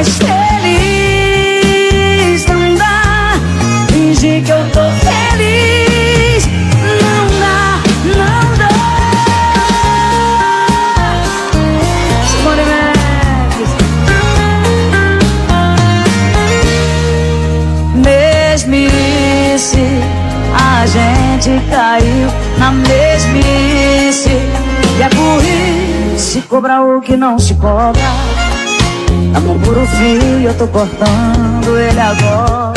mas feliz não dá. Fingir que eu tô feliz não dá, não dá. Simone Mendes. Mesmice, a gente caiu na mesmice. E é burrice cobrar o que não se cobra. Amor puro fio, eu tô cortando ele agora.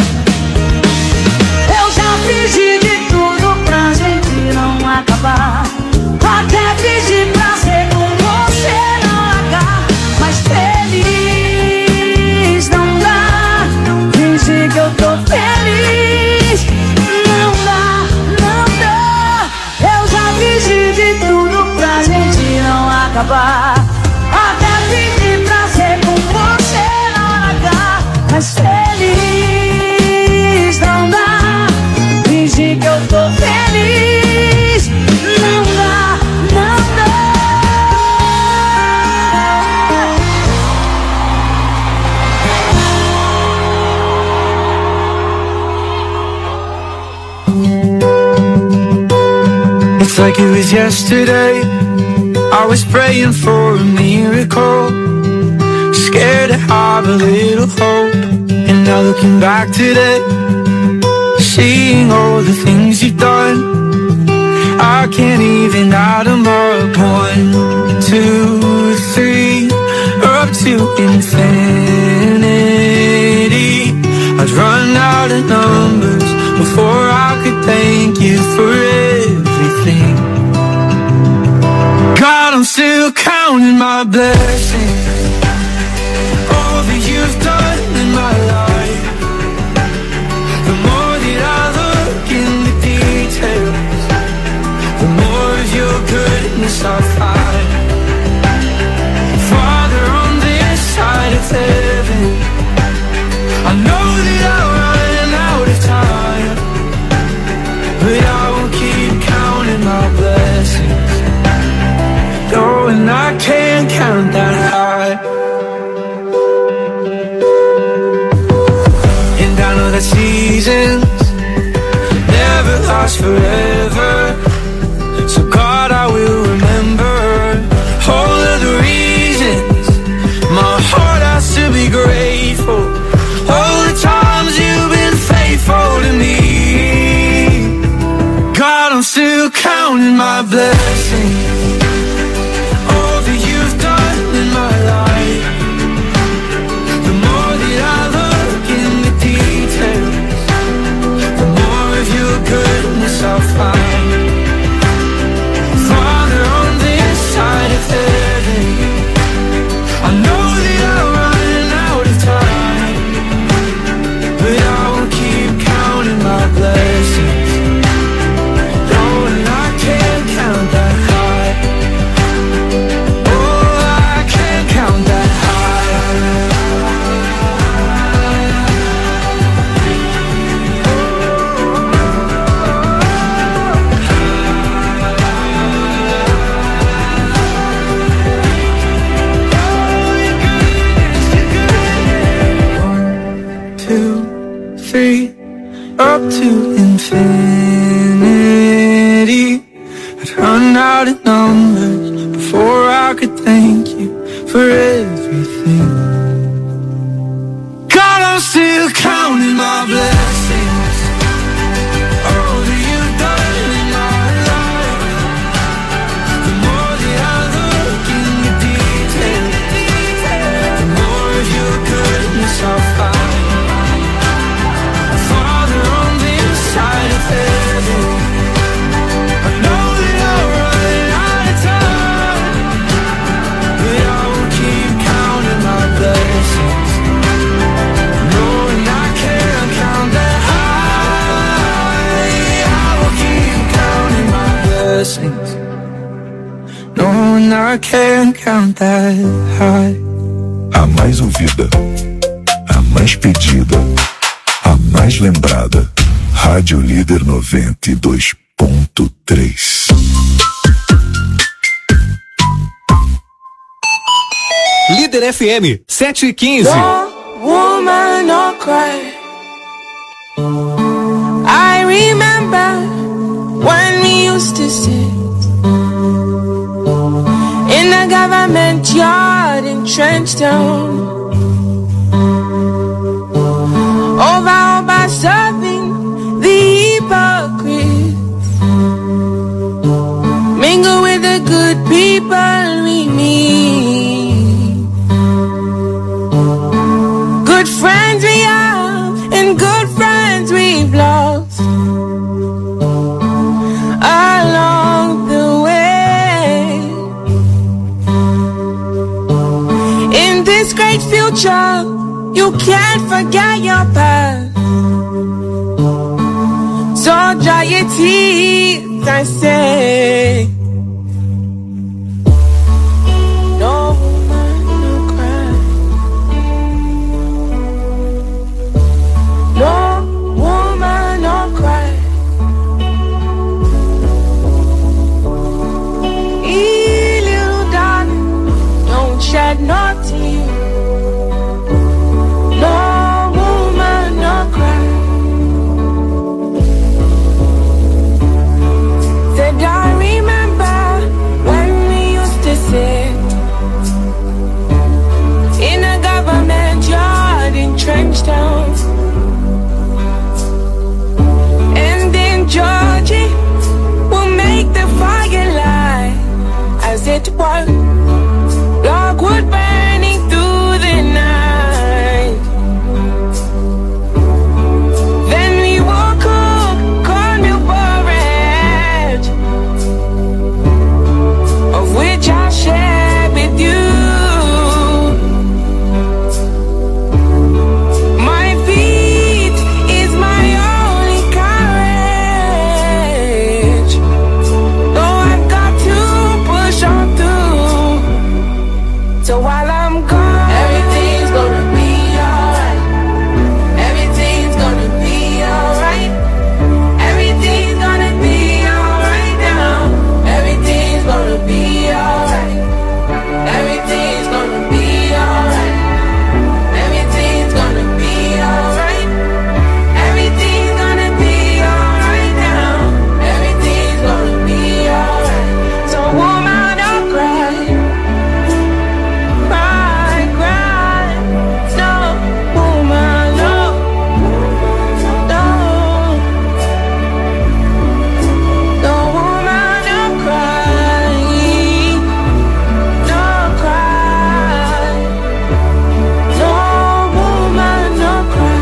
Eu já fingi de tudo pra gente não acabar. Até fingi pra ser com você não largar. Mas feliz não dá. Fingir que eu tô feliz não dá, não dá. Eu já fingi de tudo pra gente não acabar. Até fingi pra ser com você não largar. Mas feliz não dá. Fingir que eu tô feliz não dá, não dá. It's like it was yesterday. I was praying for a miracle, scared to have a little hope. And now looking back today, seeing all the things you've done, I can't even add them up. 1, 2, 3, up to infinity. I'd run out of numbers before I could thank you for everything. God, I'm still counting my blessings, all that you've done in my life. The more that I look in the details, the more of your goodness I find. Father, on this side of heaven, I know that I'll run out of time, but I will keep counting my blessings. Oh, and I can't count that high. And I know that seasons never last forever, so God, I will remember all of the reasons my heart has to be grateful. All the times you've been faithful to me. God, I'm still counting my blessings, all that you've done in my life. The more that I look in the details, the more of your goodness I'll find. Father, on this side of heaven, I know that I'll run out of time, but I will keep counting my blessings. Oh, and I can't count that high. Oh, I can't count that high. Up to infinity. I'd run out of numbers before I could thank you for everything. God, I'm still counting my blessings, all that you've done in my life. The more that I look in the details, the more of your goodness I'll find. Side of heaven, I know that I'll run out of time, but I will keep counting my blessings. Knowing I can't count that high, I will keep counting my blessings. Knowing I can't count that high. A mais ouvida, a mais pedida, a mais lembrada. Rádio Líder 92.3. Líder FM 7:15. woman, no cry. I remember when we used to sit in the government yard in Trenchtown, over serving the hypocrites, mingle with the good people we meet, good friends we have and good friends we've lost along the way. In this great future, you can't forget your past. So dry your tears, I say. No woman, no cry. No woman, no cry. Hey, little darling, don't shed no tears. No woman, no cry. Said I remember when we used to sit in a government yard in Trenchtown, and then Georgie will make the fire light as it was dogwood burning through the night. Then we woke up cornmeal porridge, of which I share with you. My feet is my only courage, though I've got to push on through. So while I'm gone, everything's gonna be alright. Everything's gonna be alright. Everything's gonna be alright now. Everything's gonna be alright. Everything's gonna be alright. Everything's gonna be alright. Everything's gonna be alright now. Everything's gonna be alright. So woman, don't cry. Cry, cry. No, woman, no. No. No, woman, don't cry. Don't cry. No, woman, don't cry.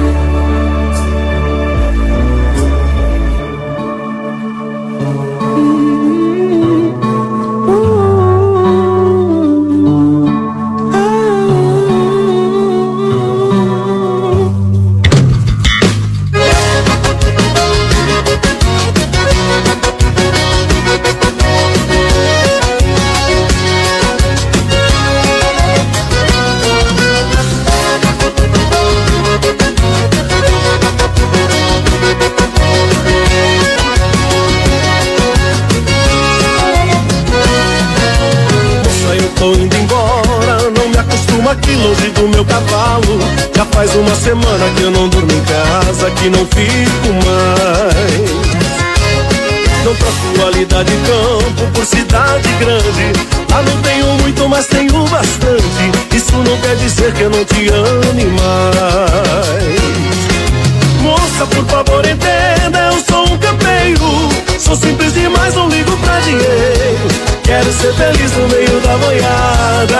Moça, eu tô indo embora, não me acostumo aqui longe do meu cavalo. Já faz uma semana que eu não durmo em casa, que não fico mais. Não troco ali de campo por cidade grande. Lá não tenho muito, mas tenho bastante. Isso não quer dizer que eu não te ame mais. Moça, por favor entenda, eu sou um campeiro. Sou simples demais, não ligo pra dinheiro. Quero ser feliz no meio da boiada.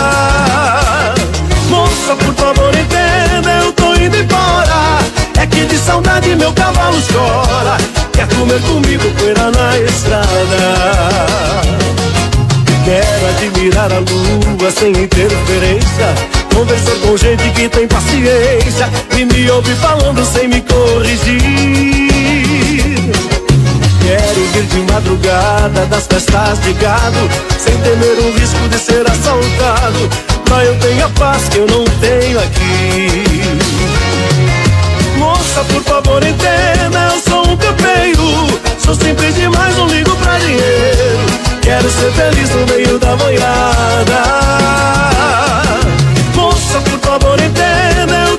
Moça, por favor entenda, eu tô indo embora. É que de saudade meu cavalo chora. Quer comer comigo, poeira na estrada. Quero admirar a lua sem interferência, conversar com gente que tem paciência e me ouve falando sem me corrigir. Quero vir de madrugada das festas de gado, sem temer o risco de ser assaltado. Lá eu tenho a paz que eu não tenho aqui. Moça, por favor entenda, eu sou um campeiro. Sou simples demais, não ligo pra dinheiro. Quero ser feliz no meio da boiada. Moça, por favor entenda,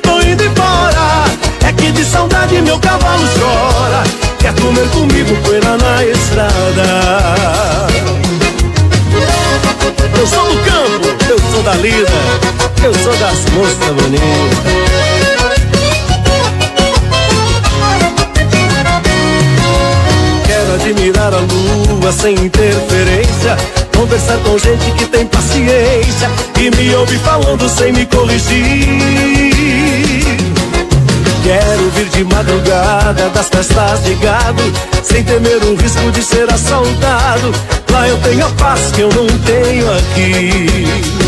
moça bonita. Quero admirar a lua sem interferência, conversar com gente que tem paciência e me ouve falando sem me corrigir. Quero vir de madrugada das festas de gado, sem temer o risco de ser assaltado. Lá eu tenho a paz que eu não tenho aqui.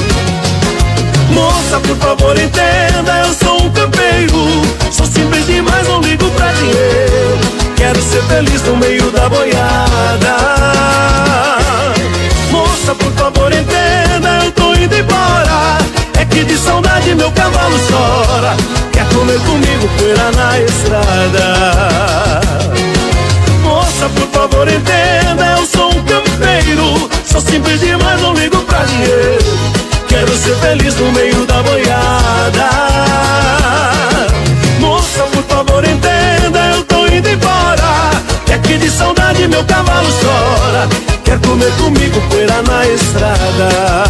Moça, por favor entenda, eu sou um campeiro, sou simples demais, não ligo pra dinheiro. Quero ser feliz no meio da boiada. Moça, por favor entenda, eu tô indo embora, é que de saudade meu cavalo chora. Quer comer comigo, poeira na estrada. Moça, por favor entenda, eu sou um campeiro, sou simples demais, não ligo pra dinheiro. Quero ser feliz no meio da boiada. Moça, por favor entenda, eu tô indo embora, é que de saudade meu cavalo chora. Quer comer comigo, poeira na estrada.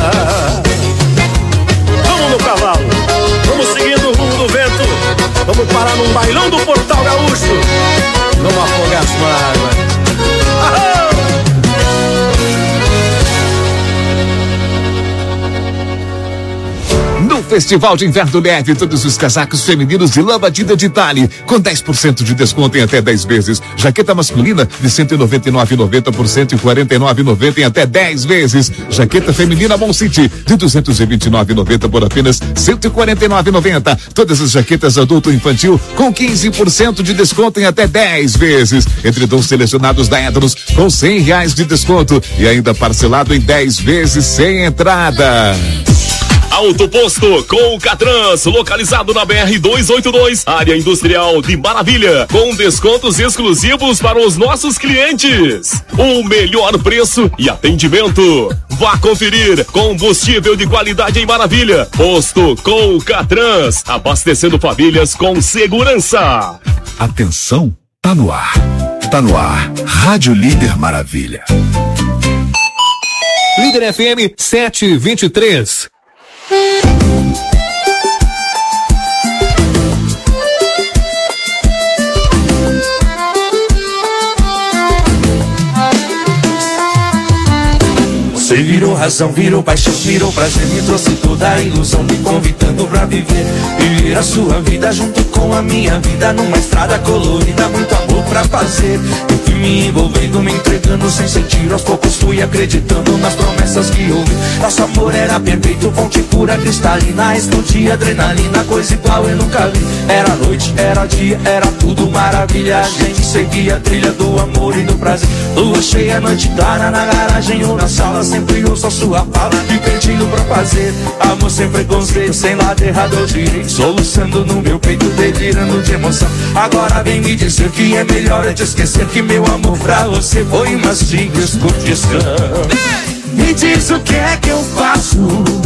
Vamos no cavalo, vamos seguindo o rumo do vento, vamos parar num bailão do Portal Gaúcho, vamos afogar as mágoas. No Festival de Inverno Leve, todos os casacos femininos de lã batida de Tale, com 10% de desconto em até 10 vezes. Jaqueta masculina de R$ 199,90 por R$ 149,90 em até 10 vezes. Jaqueta feminina Mon City de R$ 229,90 por apenas R$ 149,90. Todas as jaquetas adulto e infantil com 15% de desconto em até 10 vezes. Edredons selecionados da Edros com R$ 100 de desconto e ainda parcelado em 10 vezes sem entrada. Autoposto com o Catrans, localizado na BR-282, área industrial de Maravilha, com descontos exclusivos para os nossos clientes. O melhor preço e atendimento. Vá conferir combustível de qualidade em Maravilha. Posto com o Catrans, abastecendo famílias com segurança. Atenção, tá no ar. Tá no ar. Rádio Líder Maravilha. Líder FM 723. Você virou razão, virou paixão, virou prazer, me trouxe toda a ilusão, me convidando pra viver a sua vida junto com a minha vida, numa estrada colorida, muito amor pra fazer. Eu fui me envolvendo, me entregando sem sentir, aos poucos fui acreditando nas promessas que ouvi. Nosso amor era perfeito, fonte pura, cristalina, explodia adrenalina, coisa igual eu nunca vi. Era noite, era dia, era tudo maravilha, a gente seguia a trilha do amor e do prazer. Lua cheia, noite clara, na garagem ou na sala, sempre ouço a sua fala, me perdido pra fazer amor sem preconceito, sem lado errado ou direito, soluçando no meu peito, delirando de emoção. Agora vem me dizer que é melhor eu te esquecer, que meu amor pra você foi uma simples curtição. Me diz o que é que eu faço,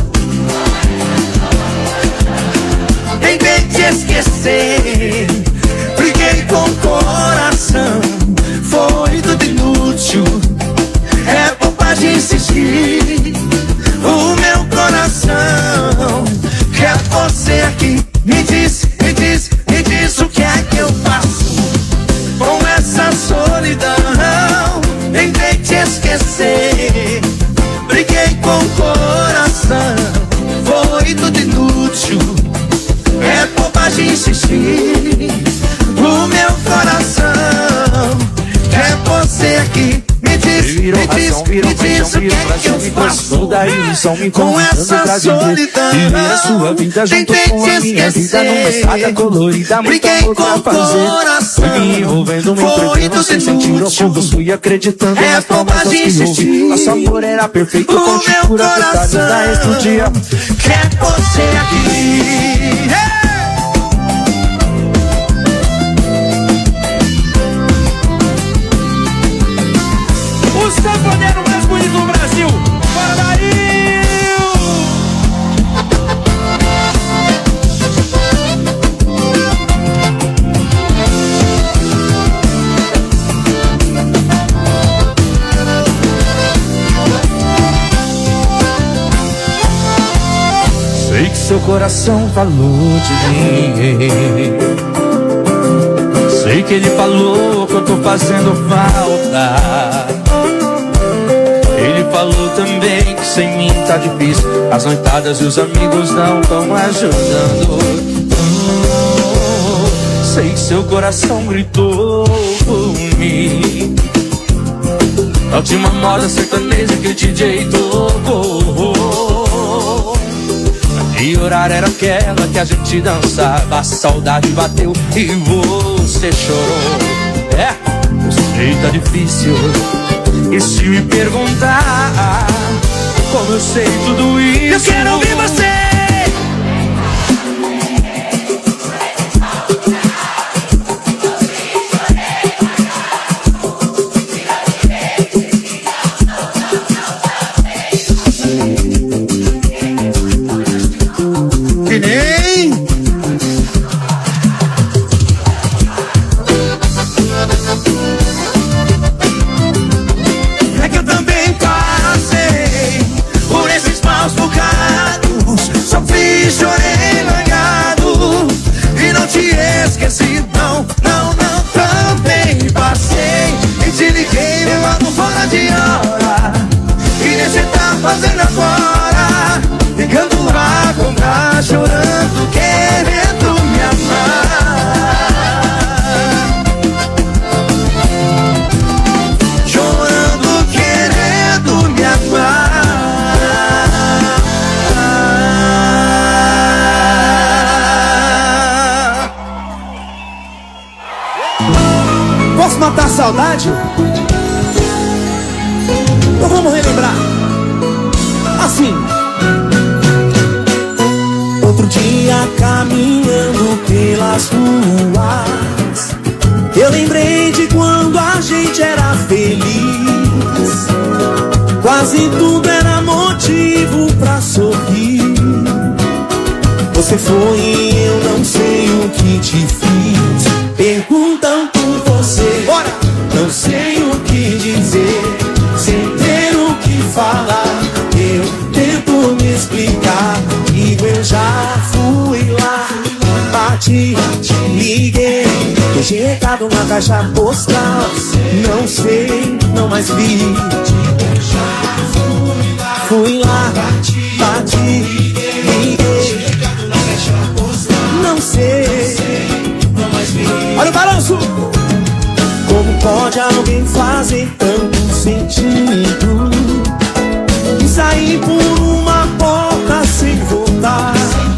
tentei te esquecer, briguei com o coração, foi tudo inútil, é bobagem insistir. O meu coração quer você aqui. Me diz o que é que eu faço com essa solidão. Tentei te esquecer, briguei com o coração, foi tudo inútil, é bobagem insistir. O meu coração quer você aqui. Me diz o que é que eu faço com essa solidão. Tentei te esquecer, briguei com o coração, foi tudo inútil, fui acreditando é bobagem insistir. Nosso amor era perfeito, o meu coração quer você aqui. O sanfoneiro mais bonito do Brasil, bora daí! Sei que seu coração falou de mim. Sei que ele falou que eu tô fazendo falta. Ele falou também que sem mim tá difícil. As noitadas e os amigos não tão ajudando. Sei que seu coração gritou por mim. A última moda sertaneja que o DJ tocou. E horário era aquela que a gente dançava. A saudade bateu e você chorou. É, eu sei tá difícil. E se me perguntar como eu sei tudo isso, eu quero ouvir você. Fazendo agora, ligando a comprar, chorando, querendo me amar. Chorando, querendo me amar. Posso matar a saudade? Então vamos relembrar. Assim. Outro dia caminhando pelas ruas, eu lembrei de quando a gente era feliz. Quase tudo era motivo pra sorrir. Você foi e eu não sei o que te fiz. Perguntam por você, bora! Não sei o que dizer, sem ter o que falar. Eu tento me explicar, digo eu já fui lá. Bati, liguei, deixei recado na caixa postal. Não sei, não mais vi. Fui lá, bati, liguei, não sei, não mais vi. Olha o balanço! Como pode alguém fazer tanto sentido e sair por uma porta sem voltar,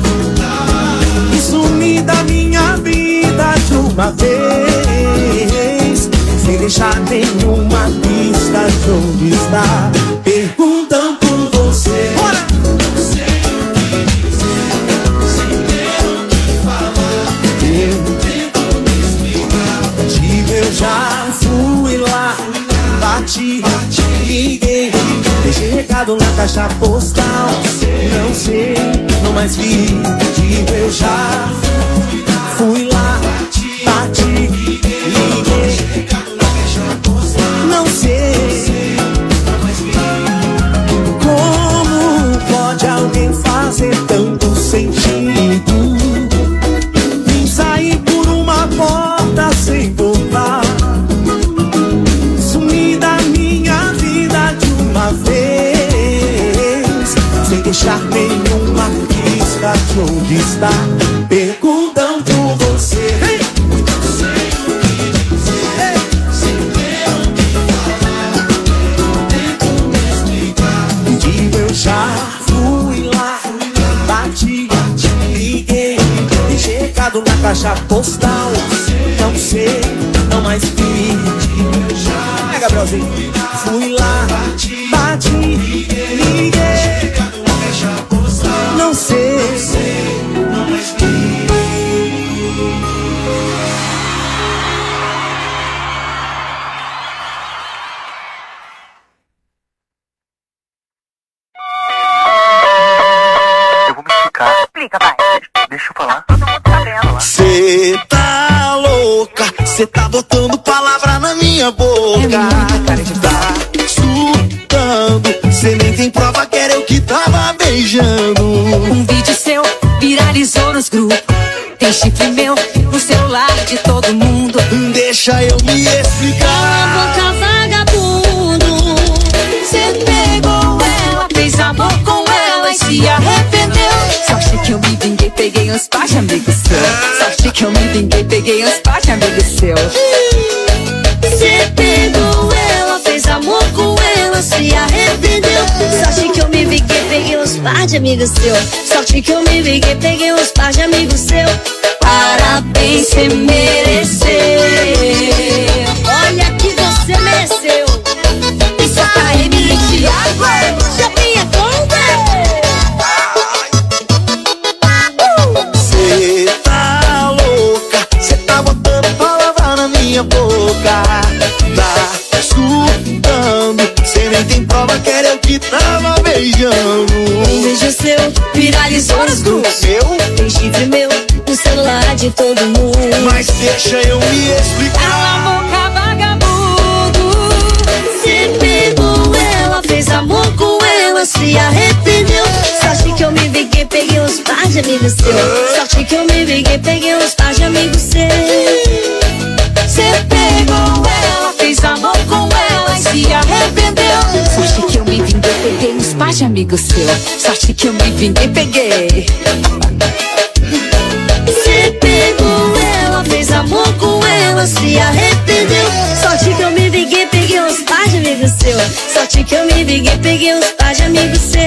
e sumir da minha vida de uma vez, sem deixar nenhuma pista de onde está? Perguntam por você, bora! Não sei o que dizer, sem ter o que falar. Eu tento me explicar, digo eu já fui lá. Bati, liguei, deixei recado na caixa postal. Não sei, não mais vi. Digo eu já fui lá. Bati, liguei, não sei, não mais vi. Como pode alguém fazer tanto sentido em sair por uma porta sem voltar, sem deixar nenhuma pista de onde está? Perguntam por você. Hey! Não sei o que dizer, sem ter o que falar. Eu tento me explicar, digo eu já fui lá. Bati, liguei, deixei recado na caixa postal. Não sei, não mais vi. É, Gabrielzinho. Fui lá, bati, liguei, não sei, não mais vi. Eu vou me explicar. Explica, vai. Deixa eu falar. Todo mundo tá vendo lá. Cê tá louca, cê tá botando palavra na minha boca. Tá surtando, cê nem tem prova que era eu que tava beijando. Um vídeo seu viralizou nos grupos. Tem chifre meu no celular de todo mundo. Deixa eu me explicar. Cala a boca, vagabundo. Cê pegou ela, fez amor com ela e se arrependeu. Sorte que eu me vinguei, peguei uns par de amigo seu. Sorte que eu me vinguei, peguei uns par de amigo seu. Cê pegou ela, fez amor com ela, se arrependeu. Sorte que eu me vinguei, peguei uns par de amigos seu. Sorte que eu me vinguei, peguei uns par de amigos seu. Parabéns, cê mereceu. Olha que você mereceu. Isso tá Emily e Thiago, Chapinha com Cê tá louca, cê tá botando palavra na minha boca. Tá surtando, cê nem tem prova que era eu que tava beijando. Um beijo seu viralizou nos grupos. Meu? Tem chifre meu no celular de todo mundo. Mas deixa eu me explicar. Cala a boca, vagabundo. Cê pegou ela, fez amor com ela, se arrependeu. Sorte que eu me vinguei, peguei uns par de amigos seu. Sorte que eu me vinguei, peguei uns par de amigos seu. Cê pegou ela, fez amor com ela e se arrependeu. Sorte que eu me vinguei, peguei uns par de amigos seu. Sorte que eu me vinguei, peguei. Cê pegou ela, fez amor com ela, se arrependeu. Sorte que eu me vinguei, peguei uns par de amigos seu. Sorte que eu me vinguei, peguei uns par de amigos seu.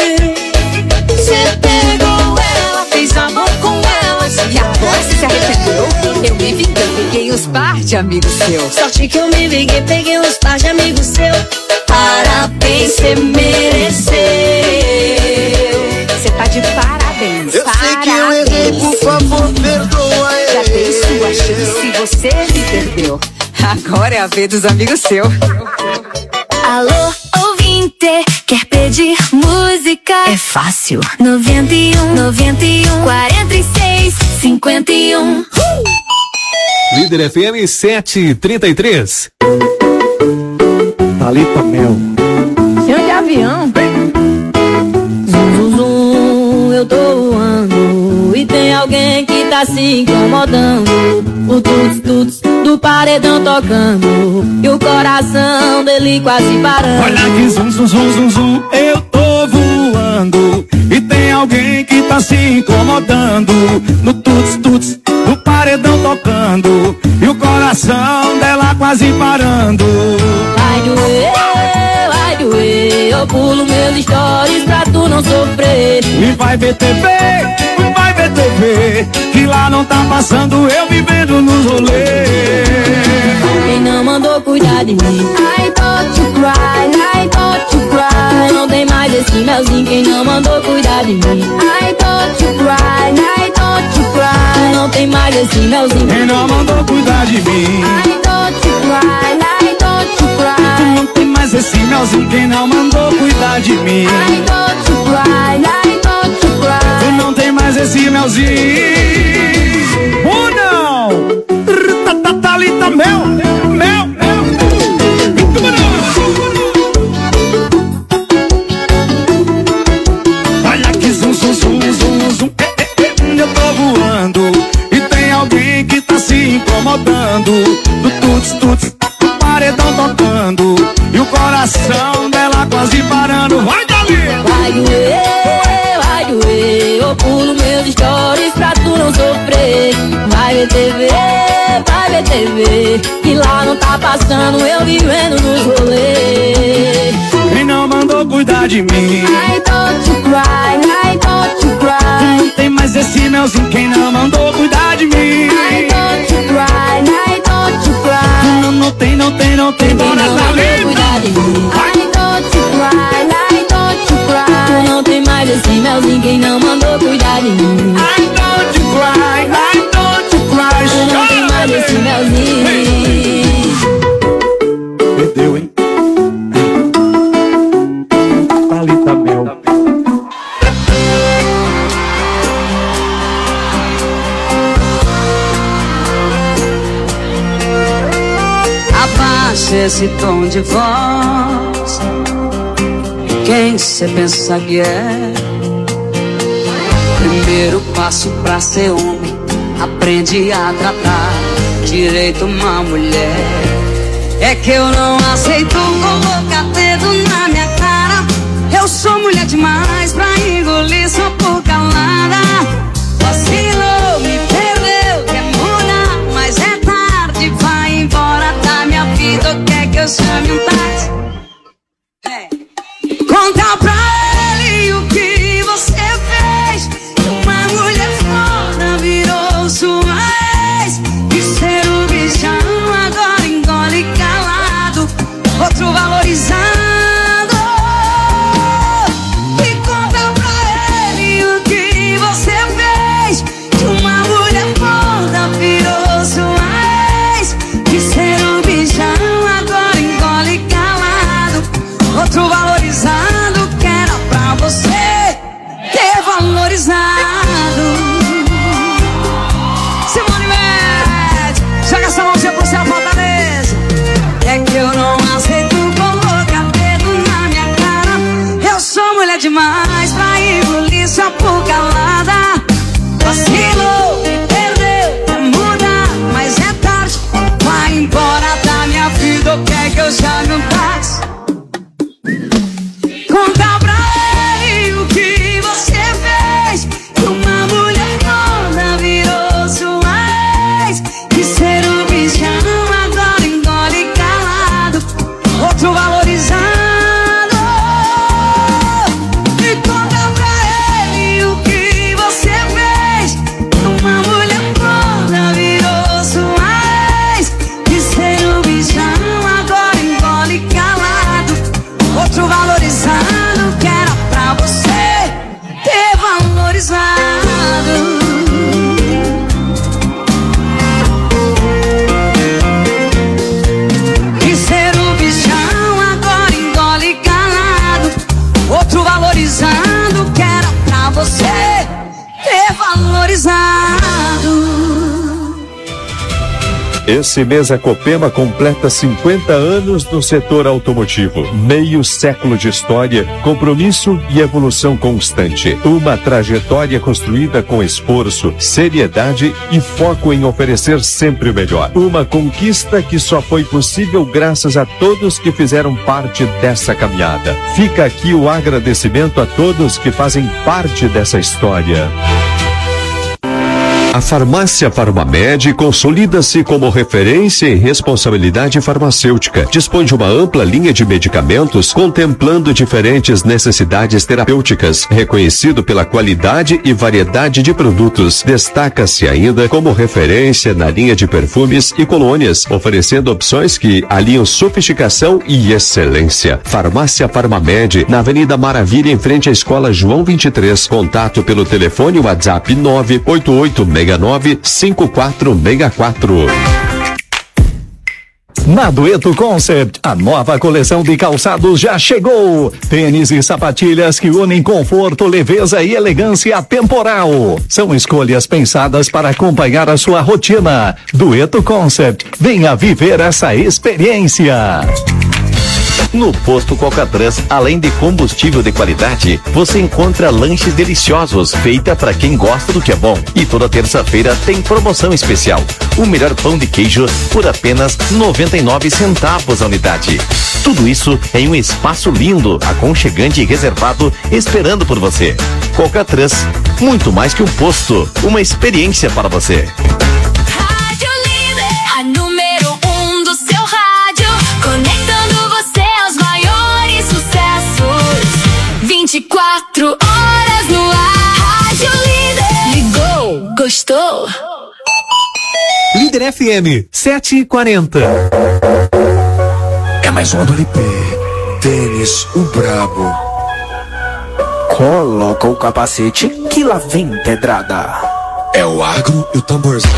Cê pegou ela, fez amor com ela, e agora cê se arrependeu. Eu me vinguei, peguei uns par de amigos seu. Sorte que eu me vinguei, peguei uns par de amigos seu. Parabéns, cê mereceu. Cê tá de parabéns. Eu sei que eu errei, por favor, perdoa eu. Já dei sua chance, você me perdeu. Agora é a vez dos amigos seus. Alô, ouvinte, quer pedir música? É fácil. 91, 46, 51. Líder FM 733. Thalita Mel. Senhor de avião. Zum, zum, zum, eu tô voando e tem alguém que tá se incomodando. O tuts-tuts do paredão tocando e o coração dele quase parando. Olha que zum, zum, zum, zum, zum, eu tô voando e tem alguém que tá se incomodando. No tuts-tuts do paredão tocando e o coração dela quase parando. Vai doer, eu pulo meus stories pra tu não sofrer. E vai ver TV, que lá não tá passando eu vivendo nos rolês. Quem não mandou cuidar de mim? I thought you cry. Não tem mais esse melzinho. Quem não mandou cuidar de mim? I thought you cry. Não tem mais esse melzinho. Quem não mandou cuidar de mim? I thought you cry. Não tem mais esse melzinho. Quem não mandou cuidar de mim? I thought you cry. Tu não tem mais esse melzinho. Ou não? Thalita Mel. Olha que zum, zum, zum, zum, zum. Eu tô voando e tem alguém que tá se incomodando. Do tuts-tuts, do paredão tocando e o coração dela quase parando. Vai, Dali! Vai doer, eu pulo meus stories pra tu não sofrer. Vai ver TV, que lá não tá passando eu vivendo nos rolês. Quem não mandou cuidar de mim? I thought you cry. Não tem mais esse melzinho. Quem não mandou cuidar de mim? I thought you cry. Não tem, bora, Dali! Cuidar de mim. I thought you cry. Não tem mais esse melzinho. Quem não mandou cuidar de mim? I don't you cry. Não tem mais esse melzinho. Perdeu, hein? Thalita Mel. Abaixa esse tom de voz. Quem cê pensa que é? Primeiro passo pra ser homem, aprende a tratar direito uma mulher. É que eu não aceito colocar dedo na minha cara. Eu sou mulher demais pra engolir só por calada. Vacilou, me perdeu, quer mudar, mas é tarde, vai embora da minha vida. Ou quer que eu chame um táxi? Conta pra ele o que você fez. Uma mulher foda virou sua ex. E ser o bichão agora engole calado, outro valorizado. E conta pra ele o que você fez. Uma mulher foda virou sua ex. E ser o bichão agora engole calado, outro valorizado. Que era pra você ter valorizado. Simone Mendes, joga essa mãozinha pro céu, Fortaleza. É que eu não aceito colocar dedo na minha cara. Eu sou mulher demais pra engolir só por calada. Vacilou, me perdeu, quer mudar, mas é tarde, vai embora da minha vida. Ou quer que eu chame um táxi? Conta pra ele o que você fez. Uma mulher foda virou sua ex. E ser o bichão agora engole calado, outro valorizado. E conta pra ele o que você fez. Uma mulher foda virou sua ex. E ser o bichão agora engole calado, outro valorizado. Que era pra você ter valorizado. E ser o bichão agora engole calado, outro valorizado. Que era pra você ter valorizado. Esse mês a Copema completa 50 anos no setor automotivo. Meio século de história, compromisso e evolução constante. Uma trajetória construída com esforço, seriedade e foco em oferecer sempre o melhor. Uma conquista que só foi possível graças a todos que fizeram parte dessa caminhada. Fica aqui o agradecimento a todos que fazem parte dessa história. A Farmácia Farmamed consolida-se como referência em responsabilidade farmacêutica. Dispõe de uma ampla linha de medicamentos contemplando diferentes necessidades terapêuticas, reconhecido pela qualidade e variedade de produtos. Destaca-se ainda como referência na linha de perfumes e colônias, oferecendo opções que aliam sofisticação e excelência. Farmácia Farmamed, na Avenida Maravilha, em frente à Escola João 23. Contato pelo telefone WhatsApp 988695464. Na Dueto Concept, a nova coleção de calçados já chegou. Tênis e sapatilhas que unem conforto, leveza e elegância temporal. São escolhas pensadas para acompanhar a sua rotina. Dueto Concept, venha viver essa experiência. No Posto Coca-Trans, além de combustível de qualidade, você encontra lanches deliciosos, feita para quem gosta do que é bom. E toda terça-feira tem promoção especial. O melhor pão de queijo por apenas 99 centavos a unidade. Tudo isso em um espaço lindo, aconchegante e reservado, esperando por você. Coca-Trans, muito mais que um posto, uma experiência para você. Rádio Líder, a número 1 do seu rádio, conectando você aos maiores sucessos. 24 horas no ar. Rádio Líder. Ligou, gostou? Líder FM 740. É mais um do LP. Tênis, o brabo. Coloca o capacete que lá vem pedrada. É o agro e o tamborzão.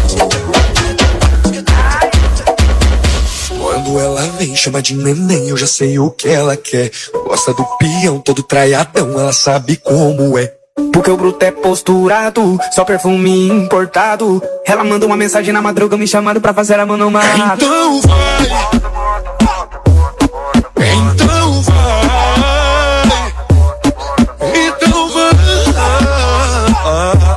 Quando ela vem, chama de neném, eu já sei o que ela quer. Gosta do peão, todo traiadão, ela sabe como é. Porque o bruto é posturado, só perfume importado. Ela manda uma mensagem na madruga me chamando pra fazer a mão no mato. Então vai, então vai, então vai.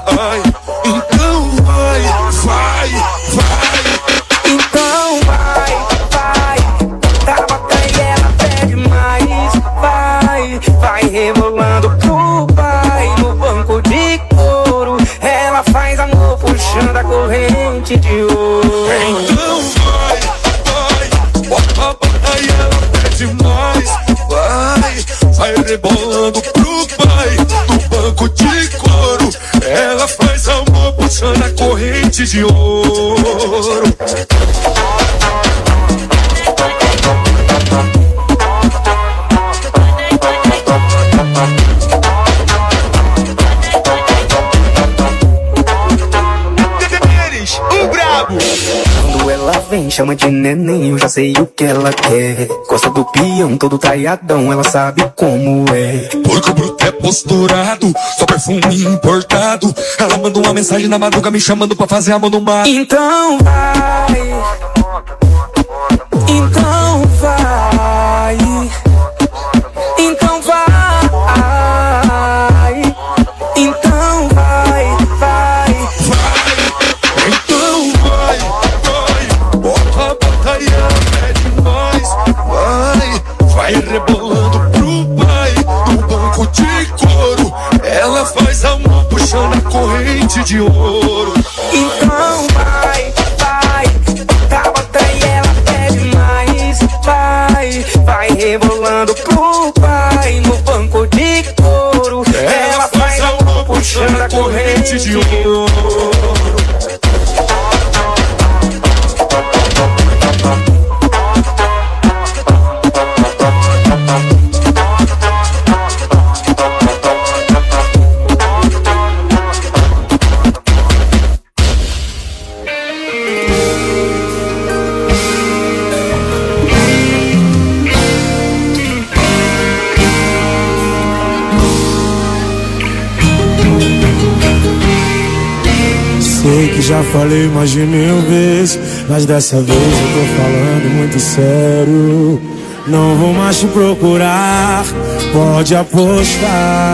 corrente de ouro. Então bota e ela pede mais. Vai rebolando pro pai do banco de couro. Ela faz amor puxando a corrente de ouro. O brabo. Quando ela vem, chama de neném, eu já sei o que ela quer. Gosta do peão, todo traiadão, ela sabe como é. Porco bruto é posturado, só perfume importado. Ela manda uma mensagem na madruga me chamando pra fazer amor no mar. Então vai. Então vai. Então vai. Então vai, vai. Então vai. Bota e ela pede mais. Vai rebolando pro pai do banco de couro. Ela faz amor puxando a corrente de ouro. Então vai, vai. Bota e ela pede mais. Vai rebolando pro pai no banco de couro. Ela faz amor puxando a corrente de ouro. Sei que já falei mais de 1000 vezes, mas dessa vez eu tô falando muito sério. Não vou mais te procurar, pode apostar.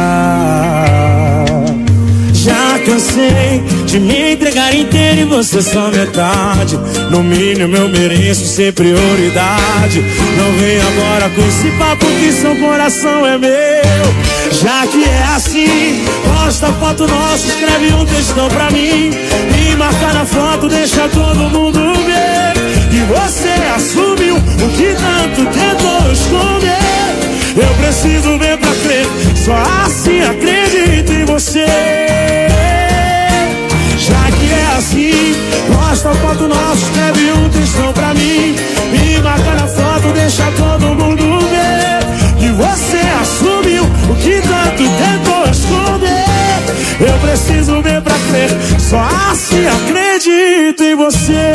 Já cansei de me entregar inteiro e você só metade. No mínimo eu mereço ser prioridade. Não vem agora com esse papo que seu coração é meu. Já que é assim, posta foto nossa, escreve um textão pra mim e marca na foto, deixa todo mundo ver. E você assumiu o que tanto tentou esconder. Eu preciso ver pra crer, só assim acredito em você. Já que é assim, posta foto nossa, escreve um textão pra mim e marca na foto, deixa todo mundo ver. E você assumiu o que tanto tentou esconder. Eu preciso ver pra crer, só assim acredito em você.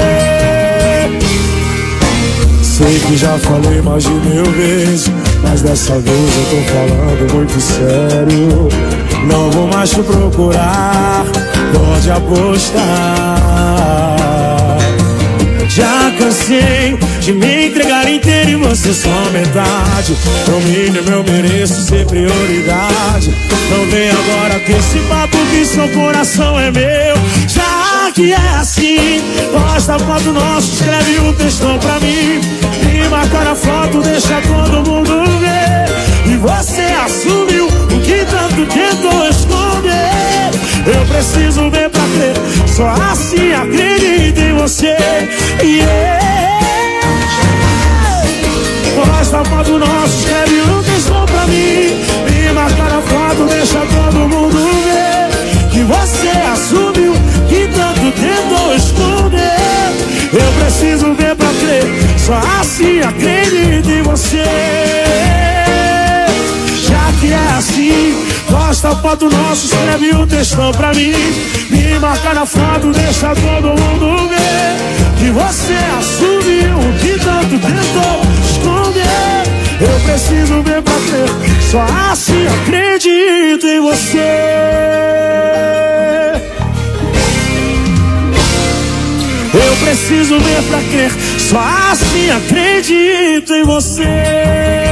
Sei que já falei mais de 1000 vezes, mas dessa vez eu tô falando muito sério. Não vou mais te procurar, pode apostar. Já cansei de me entregar inteiro e você só metade. No mínimo eu mereço ser prioridade. Não vem agora com esse papo que seu coração é meu. Já que é assim, posta foto nossa, escreve um textão pra mim e marca na foto, deixa todo mundo ver. E você assumiu o que tanto tentou esconder. Eu preciso ver pra crer, só assim acredito em você. Posta foto nossa, escreve um textão pra mim e marca na foto, deixa todo mundo ver. Que você assumiu que tanto tentou esconder. Eu preciso ver pra crer, só assim acredito em você. Já que é assim, posta foto nossa, escreve um textão pra mim me marca na foto, deixa todo mundo ver. Que você assumiu o que tanto tentou esconder. Eu preciso ver pra crer, só assim acredito em você. Eu preciso ver pra crer, só assim acredito em você.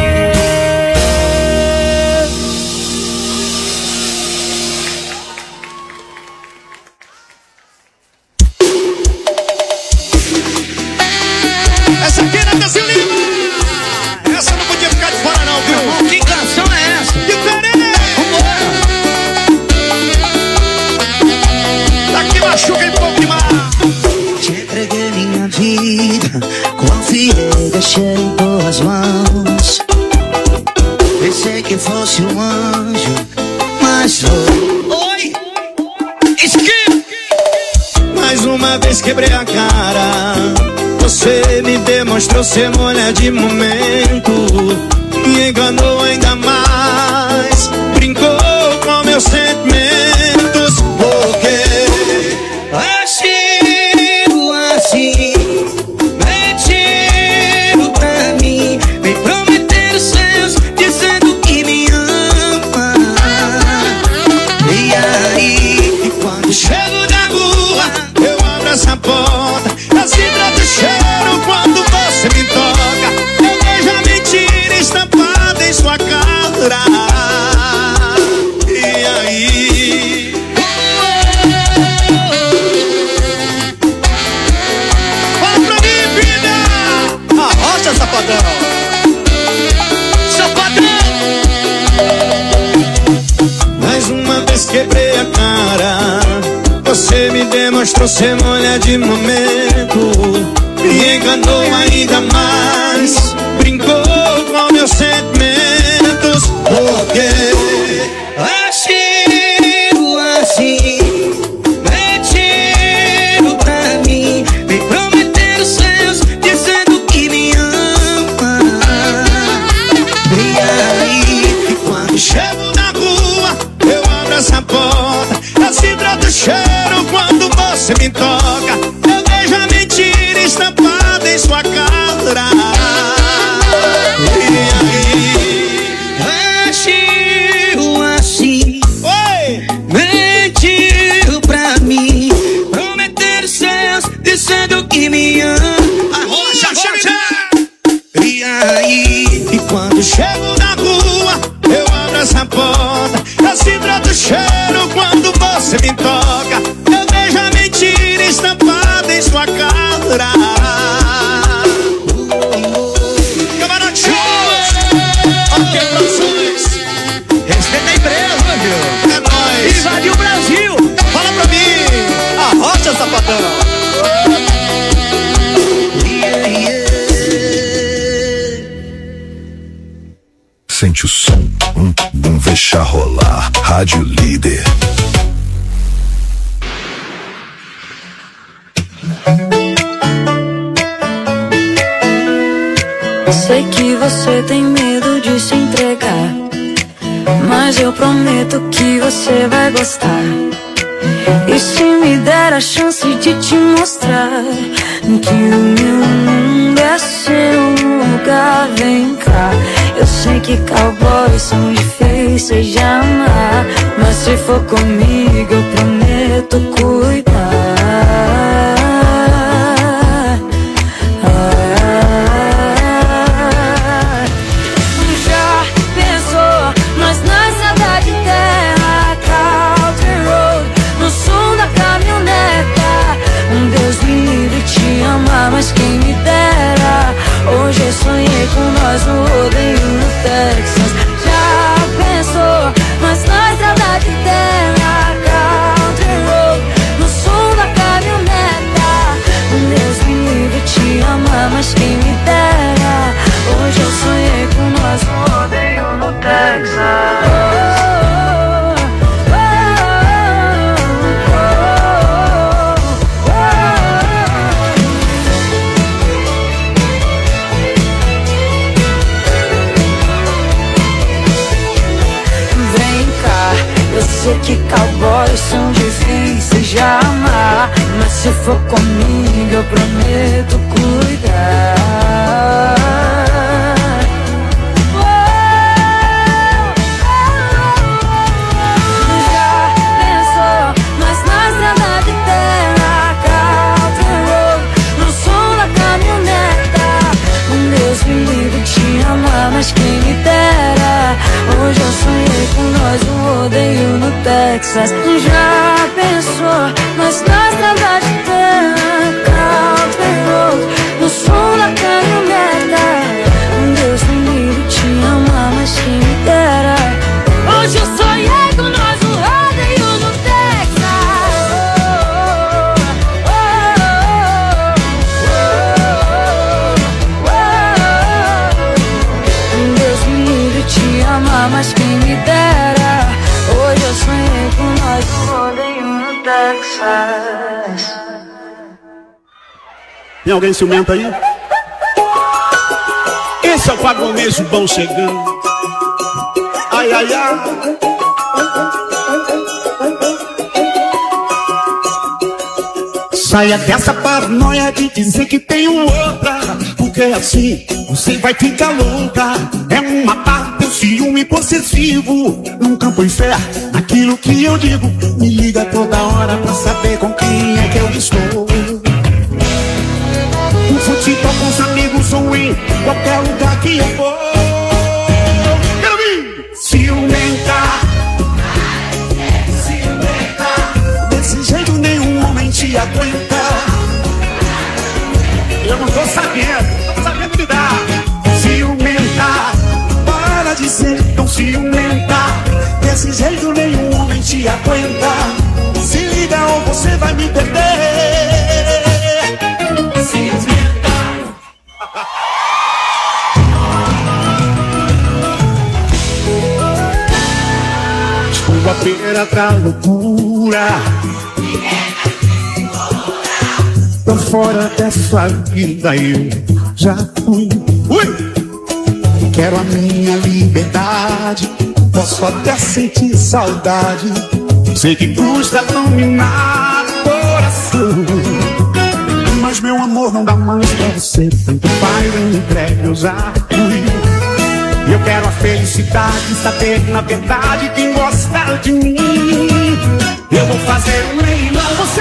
Essa aqui é Brasil Lima. Essa não podia ficar de fora não, viu? Que canção é essa? Diferente! Daqui machuca e pouco demais. uma vez quebrei a cara, você me demonstrou ser mulher de momento. Me enganou ainda mais, brincou com meus sentimentos. Porque agiu assim, mentiu pra mim, vem prometer os seus, dizendo que me ama. E aí, quando chego na rua, eu abro essa porta, assim trata o cheiro quando você me toca. Eu vejo a mentira estampada em sua cara. E aí? Fala pra mim, vida! Arrocha, safadão! Safadão! Mais uma vez quebrei a cara, você me demonstrou ser mulher de momento. Me enganou ainda mais, brincou com meus sentimentos. Porque agiu assim, mentiu pra mim, vem prometer os seus, dizendo que me ama. E aí, quando chego na rua, eu abro essa porta, assim trata o cheiro quando você me toca. Eu vejo a mentira estampada em sua cara. E aí? Agiu assim, oi, mentiu pra mim, prometer os seus, dizendo que me ama. Arrocha, e aí? E quando chego na rua, eu abro essa porta, assim trata o cheiro quando você me toca. Eu vejo a mentira estampada em sua cara. Camarote Shows, OK Produções, respeita a empresa, viu? É nóis. Invadiu o Brasil. Fala pra mim, arrocha, safadão. Sente o som, deixa rolar. Rádio Líder. Sei que você tem medo de se entregar, mas eu prometo que você vai gostar. E se me der a chance de te mostrar que o meu mundo é seu lugar, vem cá. Eu sei que cowboys são difíceis de amar, mas se for comigo eu prometo cuidar. Já pensou nós na estrada de terra, Country Road, no som da caminhoneta? Deus me livre te amar, mas quem me dera. Hoje eu sonhei com nós no rodeio no Texas. Já pensou nós na estrada de terra, Country Road, no som da caminhoneta? Deus me livre te amar, mas quem me dera. Hoje eu sonhei com nós no rodeio no Texas. Sei que cowboys são difíceis de amar, mas se for comigo eu prometo cuidar. Já pensou nós na estrada de terra, Country Road, no som da caminhoneta? Deus me livre te amar, mas quem me dera. Hoje eu sonhei com nós no rodeio no Texas. Já pensou nós na estrada de terra, Country Road, no som da Tem alguém ciumento aí? Esse é o pagonejo bom chegando. Ai, ai, ai. Saia dessa paranoia de dizer que tenho outra, porque assim você vai ficar louca. É uma parte do ciúme possessivo. Nunca põe fé naquilo que eu digo. Me liga toda hora pra saber com quem é que eu estou. Um futebol com os amigos ou em qualquer lugar que eu for. Quero vir! Ciumenta. Desse jeito nenhum homem te aguenta. Eu não tô sabendo lidar. Ciumenta. Para de ser tão ciumenta. Desse jeito nenhum homem te aguenta. Se liga ou você vai me perder. Sua beira da loucura. Tô fora dessa vida, eu já fui. Quero a minha liberdade. Posso até sentir saudade. Sei que custa dominar o coração, mas meu amor não dá mais pra você. Tanto faz, eu entregue, eu já fui. Eu quero a felicidade, saber na verdade quem gosta de mim. Eu vou fazer um leilão, você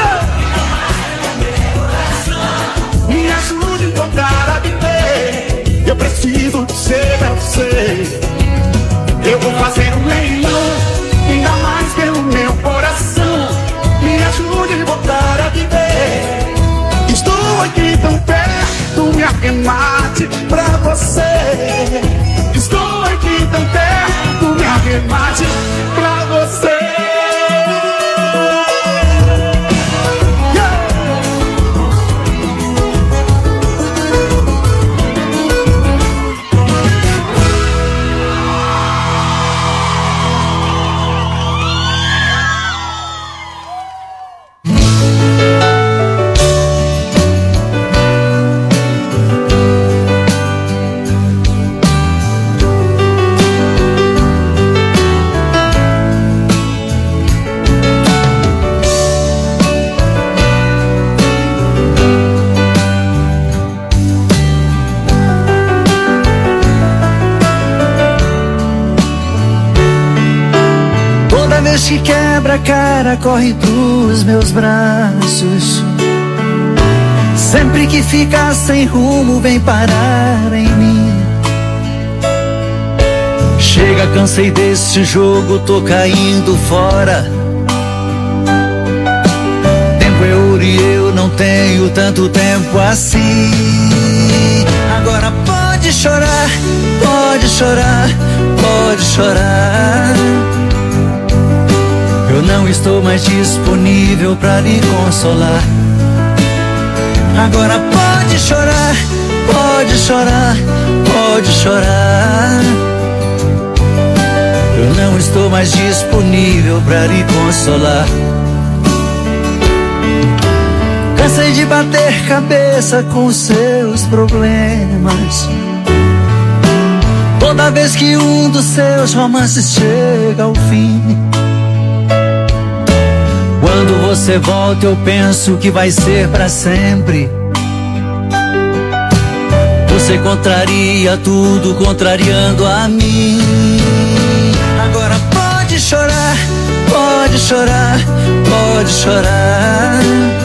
me ajude a encontrar a viver. Eu preciso ser pra você. Eu vou fazer um leilão, ainda mais pelo meu coração. Me ajude a voltar a viver. Estou aqui tão perto, me arremate pra você. Estou aqui tão perto, me arremate pra você. Que quebra a cara, corre pros meus braços. Sempre que fica sem rumo, vem parar em mim. Chega, cansei desse jogo, tô caindo fora. Tempo é ouro e eu não tenho tanto tempo assim. Agora pode chorar, pode chorar, pode chorar. Eu não estou mais disponível pra lhe consolar. Agora pode chorar, pode chorar, pode chorar. Eu não estou mais disponível pra lhe consolar. Cansei de bater cabeça com seus problemas. Toda vez que um dos seus romances chega ao fim. Quando você volta eu penso que vai ser pra sempre. Você contraria tudo, contrariando a mim. Agora pode chorar, pode chorar, pode chorar.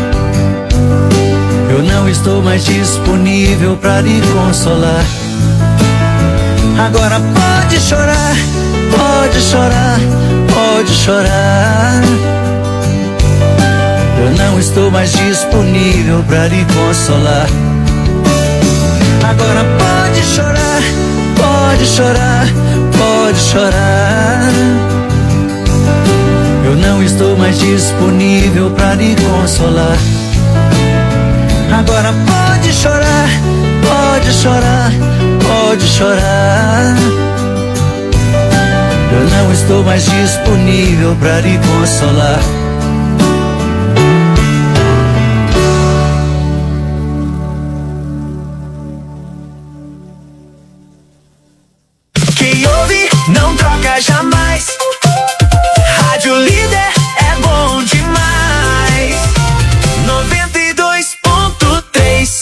Eu não estou mais disponível pra lhe consolar. Agora pode chorar, pode chorar, pode chorar. Eu não estou mais disponível pra lhe consolar. Agora pode chorar, pode chorar, pode chorar. Eu não estou mais disponível pra lhe consolar. Agora pode chorar, pode chorar, pode chorar. Eu não estou mais disponível pra lhe consolar.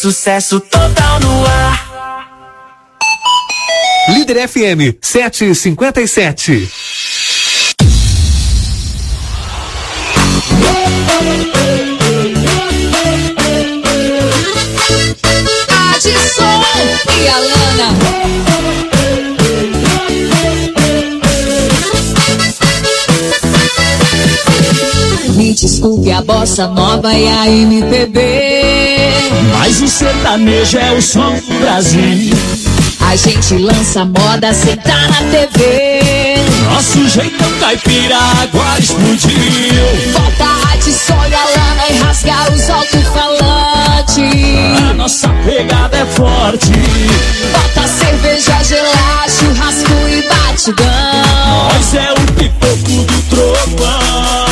sucesso total no ar. Líder FM 757. Adson e Alana. Me desculpe a bossa nova e a MPB, mas o sertanejo é o som do Brasil. A gente lança moda sem tá na TV. Nosso jeitão caipira agora explodiu. Volta Adson e Alana e rasga os alto-falantes. A nossa pegada é forte. Bota cerveja gelada, churrasco e batidão. Nós é o pipoco do trovão.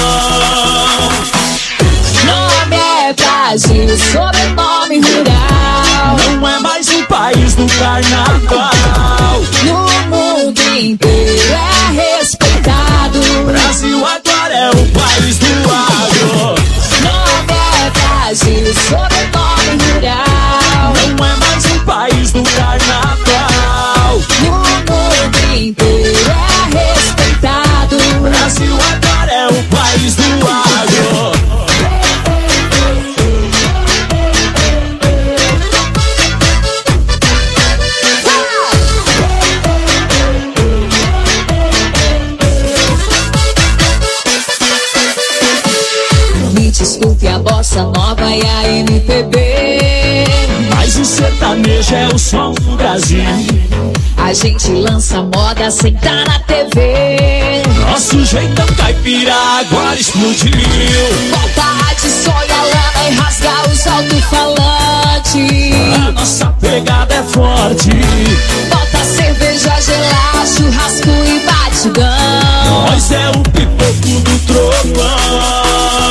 Nome é Brasil, sobrenome rural. Não é mais um país do carnaval. No mundo inteiro é respeitado. Brasil agora é o país do agro. Nome é Brasil, sobrenome rural. Não é mais um país do carnaval. No mundo inteiro é respeitado. Brasil agora é o país do agro. Desculpe a bossa nova e a MPB, mas o sertanejo é o som do Brasil. A gente lança moda sem tá na TV. Nosso jeitão caipira agora explodiu. Volta Adson e Alana e rasga os alto-falantes. A nossa pegada é forte. Bota cerveja gelada, churrasco e batidão. Nós é o pipoco do trovão.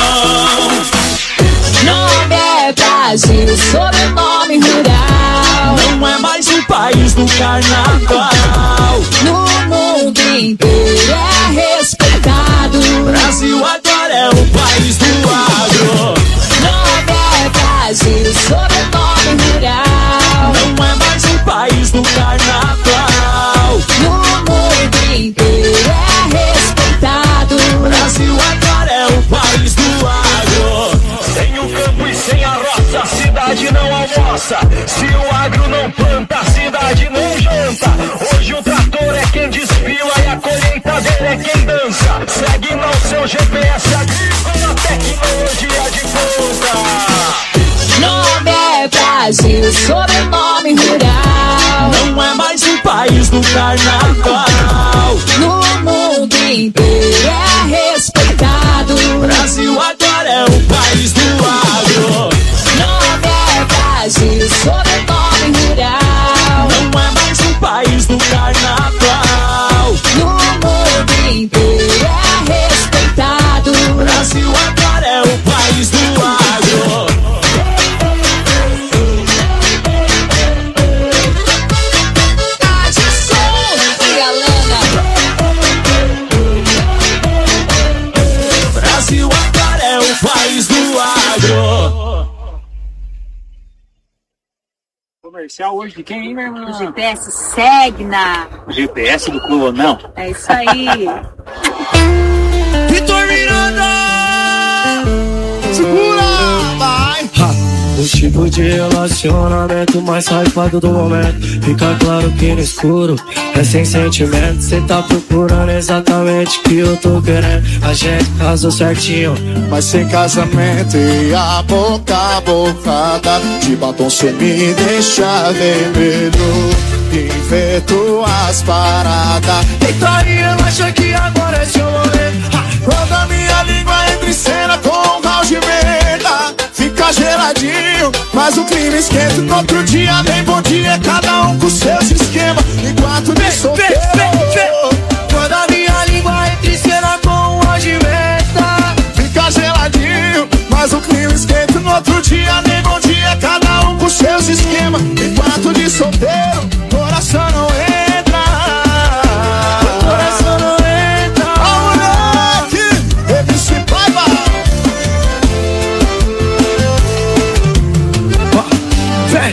Nome é Brasil, sobrenome rural. Não é mais um país do carnaval. No mundo inteiro é respeitado. Brasil agora é o país do agro. Nome é Brasil, sobrenome rural. Não é mais um país do carnaval. No mundo inteiro é respeitado. Brasil agora é o país do agro. Sem o campo e sem a roça, a cidade não almoça. Se o agro não planta, a cidade não janta. Hoje o trator é quem desfila e a colheita dele é quem dança. Segue no seu GPS agrícola, tecnologia de ponta. Nome é Brasil, sobrenome rural. Não é mais um país do carnaval. No mundo inteiro é respeitado. Brasil agora é o país do agro. Nome é Brasil, sobrenome rural. Não é mais um país do carnaval. No mundo inteiro é respeitado. Brasil agora é o país do agro. Adson e Alana. Brasil agora é o país do agro. Comercial hoje de quem, hein, meu irmão? O GPS Segna. O GPS do Colonão. É isso aí. Vitor Miranda! Segura, vai! O tipo de relacionamento mais hypado do momento. Fica claro que no escuro é sem sentimento. Cê tá procurando exatamente o que eu tô querendo. A gente casou certinho, mas sem casamento. E a boca borrada de batom cê me deixa vermelho. Invento as paradas. Eita aí, relaxa que agora é seu momento. Quando a minha língua entra em cena com um grau de merda, fica geladinho, mas o clima esquenta. No outro dia nem bom dia, cada um com seus esquemas. Enquanto de solteiro. Quando a minha língua entra em cena com um grau de merda, fica geladinho, mas o clima esquenta. No outro dia nem bom dia, cada um com seus esquemas. Enquanto de solteiro, coração não entra. Coração não entra. Ó moleque, MC Paiva.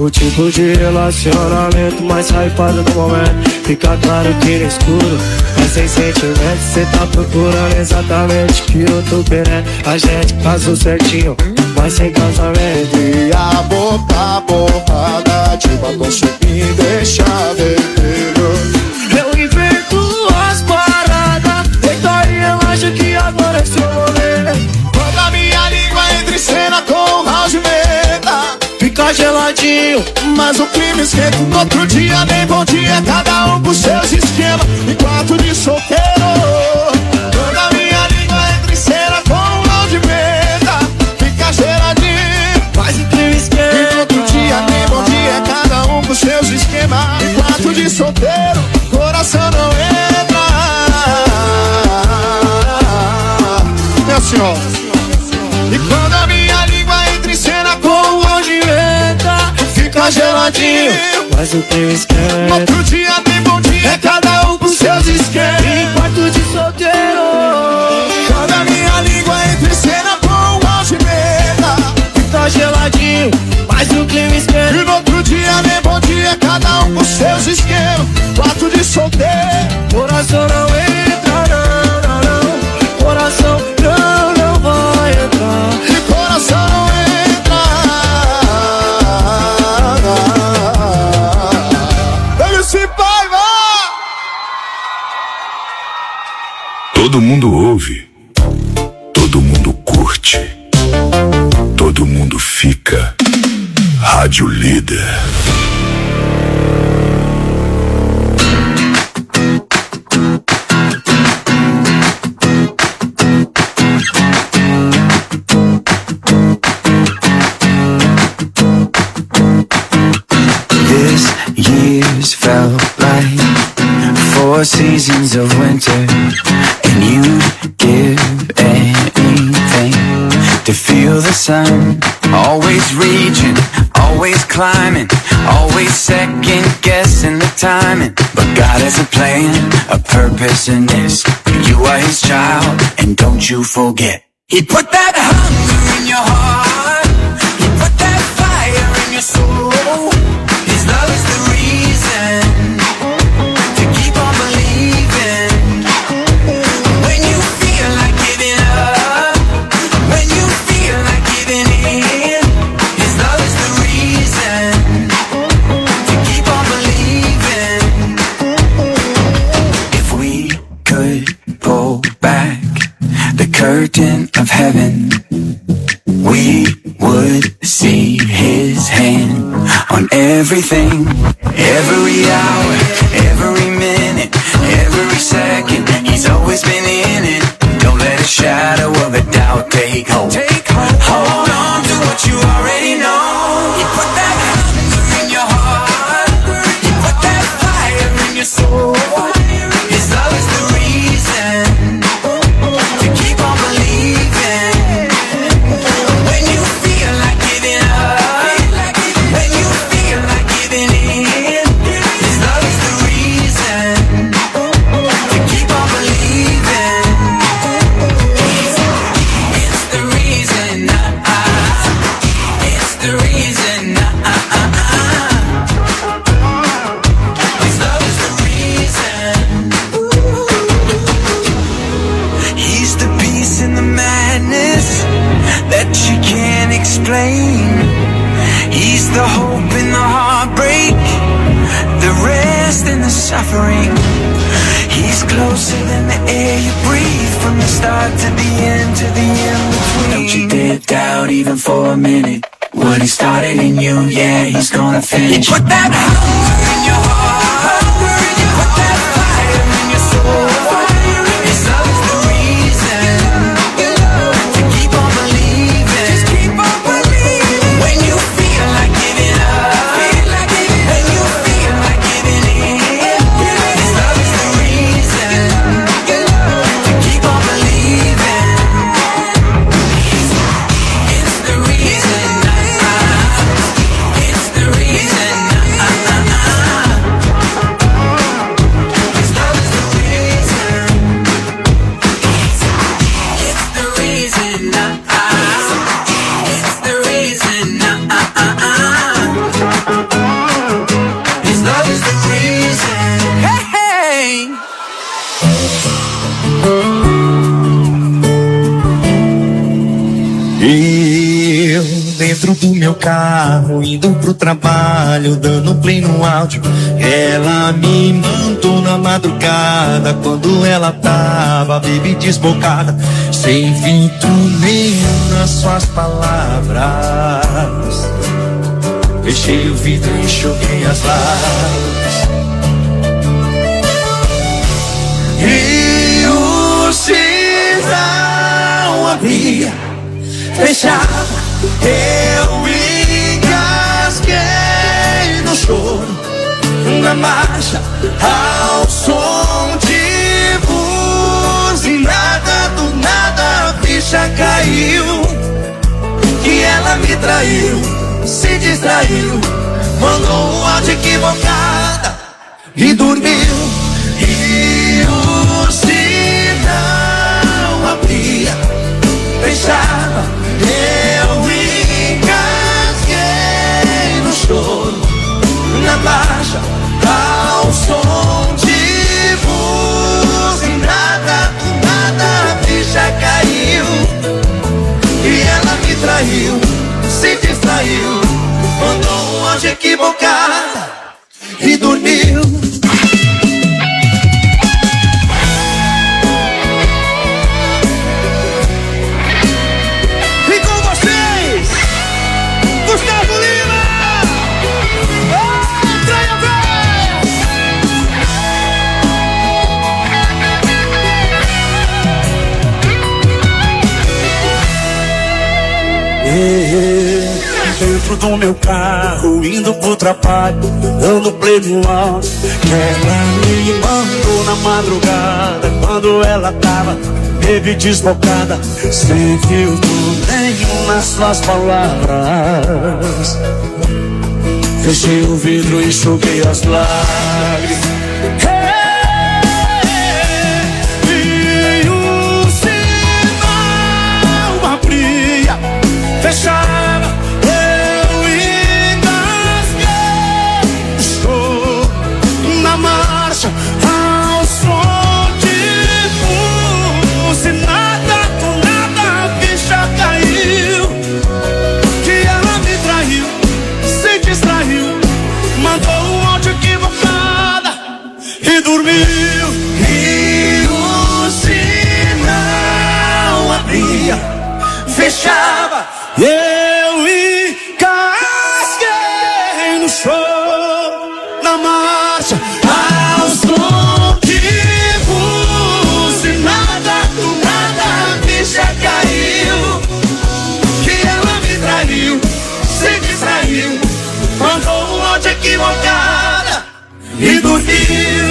O tipo de relacionamento mais hypado do momento. Fica claro que no escuro é sem sentimento. Cê tá procurando exatamente o que eu tô querendo. A gente casou certinho, mas sem casamento. E a boca borrada de batom me deixa vermelho. Eu invento as paradas, deito aí, relaxa que agora é seu rolê. Quando a minha língua entra em cena com house meta, fica geladinho, mas o clima esquenta. No outro dia nem bom dia, cada um com seus esquemas. Enquanto de solteiro, quando a minha língua entra em cena com house meta, fica geladinho, mas o clima esquenta. E no outro dia nem bom dia, cada um com seus esquemas. Enquanto de solteiro, coração não entra. Meu senhor. E quando a minha língua entra em cena com movimenta, fica geladinho, mas o clima esquenta. No outro dia nem bom dia, é cada um com seus esquemas. Enquanto de solteiro, quando a minha língua entra em cena com movimenta, fica geladinho, mas o clima esquenta. E no outro dia nem bom dia, cada um com seus esquemas. Quarto de solteiro, coração não entra, não, não, não. Coração não vai entrar. E coração não entra. MC Paiva. Todo mundo ouve, todo mundo curte, todo mundo fica. Rádio Líder. Years felt like 4 seasons of winter, and you'd give anything to feel the sun. Always reaching, always climbing, always second guessing the timing. But God has a plan, a purpose in this. You are His child, and don't you forget. He put that hunger in your heart, He put that fire in your soul. His love is the reason to keep on believing. When you feel like giving up, when you feel like giving in, His love is the reason to keep on believing. If we could pull back the curtain of heaven, we would see His hand on everything. Every hour, every minute, every second, He's always been in it. Don't let a shadow of a doubt take hold. Hold on to what you already know. He put that hunger in your heart, He put that fire in your soul. His love is the reason to keep on believing. When you feel like giving up, when you feel like giving in, His love is the reason to keep on believing. It's the reason, it's the reason, His love is the reason. He's the peace in the madness that you can't explain. He's the hope in the heartbreak, the rest in the suffering. He's closer than the air you breathe, from the start to the end, to the in-between. Don't you dare doubt even for a minute what He started in you, yeah, He's gonna finish. He put that hunger in your heart, He put that fire in your soul. His love is the reason to keep on believing. Just keep on believing. When you feel like giving up, when you feel like giving in, His love is the reason to keep on believing. It's the reason, it's the reason, dentro do meu carro, indo pro trabalho, dando play no áudio. Ela me mandou na madrugada, quando ela tava baby desbocada, sem filtro nenhum nas suas palavras. Fechei o vidro e enxuguei as lágrimas. E o sinal abria, fechava, eu engasguei no choro, na marcha, ao som de buzinada. Do nada a ficha caiu, que ela me traiu, se distraiu, mandou um áudio equivocada e dormiu. E o sinal abria, fechava, eu engasguei no choro, na marcha, ao som de buzinada. Do nada a ficha caiu, e ela me traiu, se distraiu, mandou um áudio equivocado e dormiu. E com vocês, Gustavo Lima! Traia dentro do meu carro, indo pro trabalho, dando play no áudio. Ela me mandou na madrugada, quando ela tava baby desbocada, sem filtro nenhum nas suas palavras. Fechei o vidro e enxuguei as lágrimas. E o sinal abria, fechava, eu engasguei, estou na marcha, ao som de buzinada. Do nada a ficha caiu, que ela me traiu, se distraiu, mandou um áudio equivocada e dormiu. E o sinal abria, fechava, eu engasguei no choro, na marcha, ao som de buzinada. Do nada a ficha caiu, que ela me traiu, se distraiu, mandou um áudio equivocada e dormiu.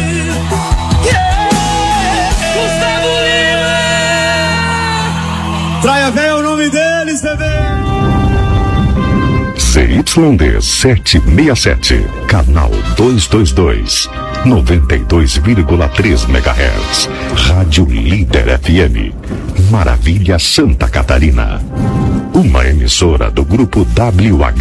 Gustavo Lima! Traia Véia é o nome deles, bebê. ZYD 767, canal 222, 92,3 MHz. Rádio Líder FM, Maravilha, Santa Catarina. Uma emissora do grupo WH.